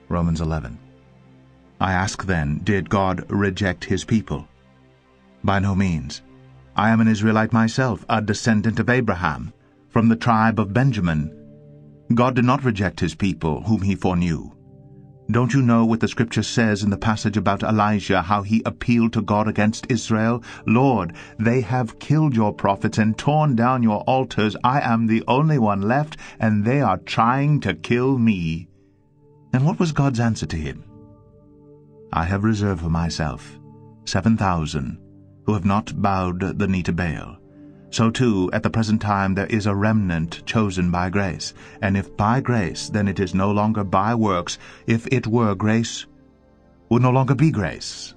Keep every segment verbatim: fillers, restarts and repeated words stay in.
Romans eleven. I ask then, did God reject his people? By no means. I am an Israelite myself, a descendant of Abraham, from the tribe of Benjamin. God did not reject his people, whom he foreknew. Don't you know what the Scripture says in the passage about Elijah, how he appealed to God against Israel? Lord, they have killed your prophets and torn down your altars. I am the only one left, and they are trying to kill me. And what was God's answer to him? I have reserved for myself seven thousand who have not bowed the knee to Baal. So too, at the present time there is a remnant chosen by grace. And if by grace, then it is no longer by works. If it were, grace would no longer be grace.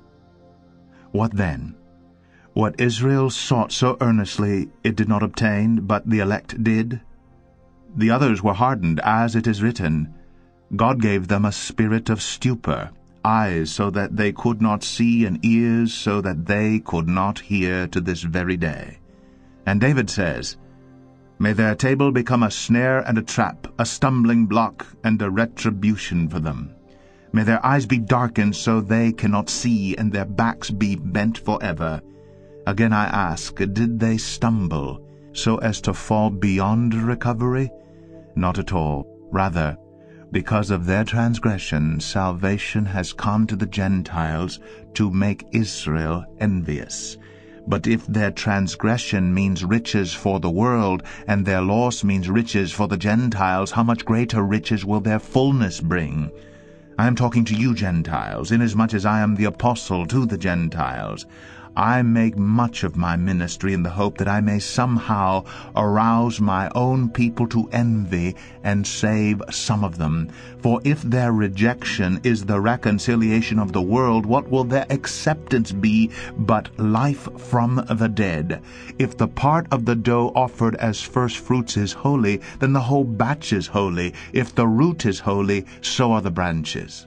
What then? What Israel sought so earnestly it did not obtain, but the elect did? The others were hardened, as it is written, God gave them a spirit of stupor, eyes so that they could not see, and ears so that they could not hear, to this very day. And David says, May their table become a snare and a trap, a stumbling block and a retribution for them. May their eyes be darkened so they cannot see, and their backs be bent forever. Again I ask, did they stumble so as to fall beyond recovery? Not at all. Rather, because of their transgression, salvation has come to the Gentiles to make Israel envious. But if their transgression means riches for the world, and their loss means riches for the Gentiles, how much greater riches will their fullness bring? I am talking to you Gentiles, inasmuch as I am the apostle to the Gentiles. I make much of my ministry in the hope that I may somehow arouse my own people to envy and save some of them. For if their rejection is the reconciliation of the world, what will their acceptance be but life from the dead? If the part of the dough offered as first fruits is holy, then the whole batch is holy. If the root is holy, so are the branches.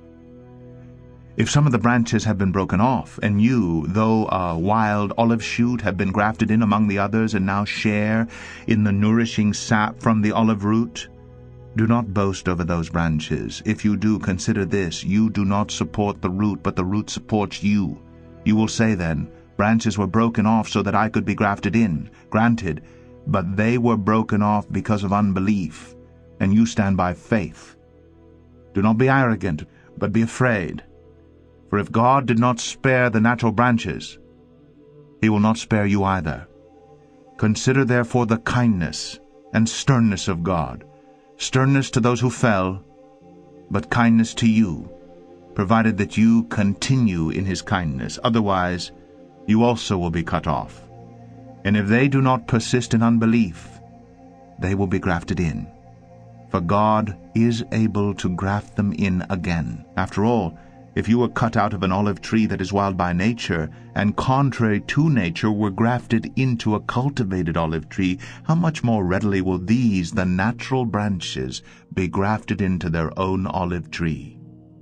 If some of the branches have been broken off, and you, though a wild olive shoot, have been grafted in among the others, and now share in the nourishing sap from the olive root, do not boast over those branches. If you do, consider this, you do not support the root, but the root supports you. You will say then, branches were broken off so that I could be grafted in. Granted, but they were broken off because of unbelief, and you stand by faith. Do not be arrogant, but be afraid. For if God did not spare the natural branches, he will not spare you either. Consider therefore the kindness and sternness of God, sternness to those who fell, but kindness to you, provided that you continue in his kindness. Otherwise, you also will be cut off. And if they do not persist in unbelief, they will be grafted in. For God is able to graft them in again. After all, if you were cut out of an olive tree that is wild by nature, and contrary to nature were grafted into a cultivated olive tree, how much more readily will these, the natural branches, be grafted into their own olive tree?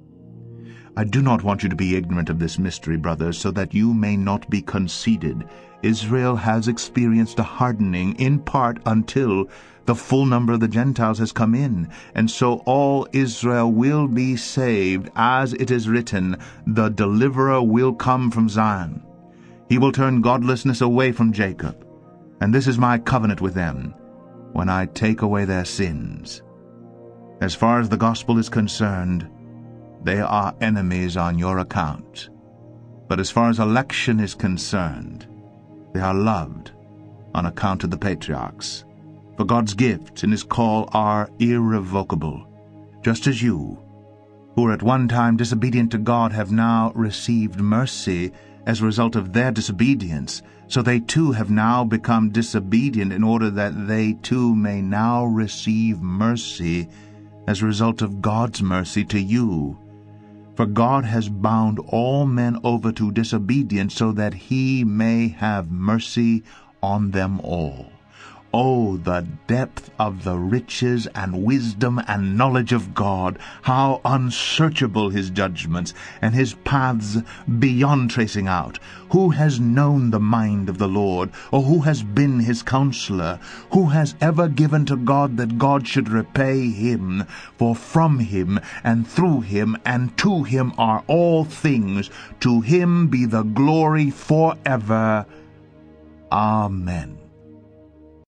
I do not want you to be ignorant of this mystery, brothers, so that you may not be conceited. Israel has experienced a hardening, in part until the full number of the Gentiles has come in, and so all Israel will be saved, as it is written, the deliverer will come from Zion. He will turn godlessness away from Jacob, and this is my covenant with them, when I take away their sins. As far as the gospel is concerned, they are enemies on your account. But as far as election is concerned, they are loved on account of the patriarchs. For God's gifts and his call are irrevocable, just as you, who were at one time disobedient to God, have now received mercy as a result of their disobedience. So they too have now become disobedient in order that they too may now receive mercy as a result of God's mercy to you. For God has bound all men over to disobedience so that he may have mercy on them all. Oh, the depth of the riches and wisdom and knowledge of God! How unsearchable his judgments, and his paths beyond tracing out! Who has known the mind of the Lord, or who has been his counselor? Who has ever given to God that God should repay him? For from him, and through him, and to him are all things. To him be the glory forever. Amen.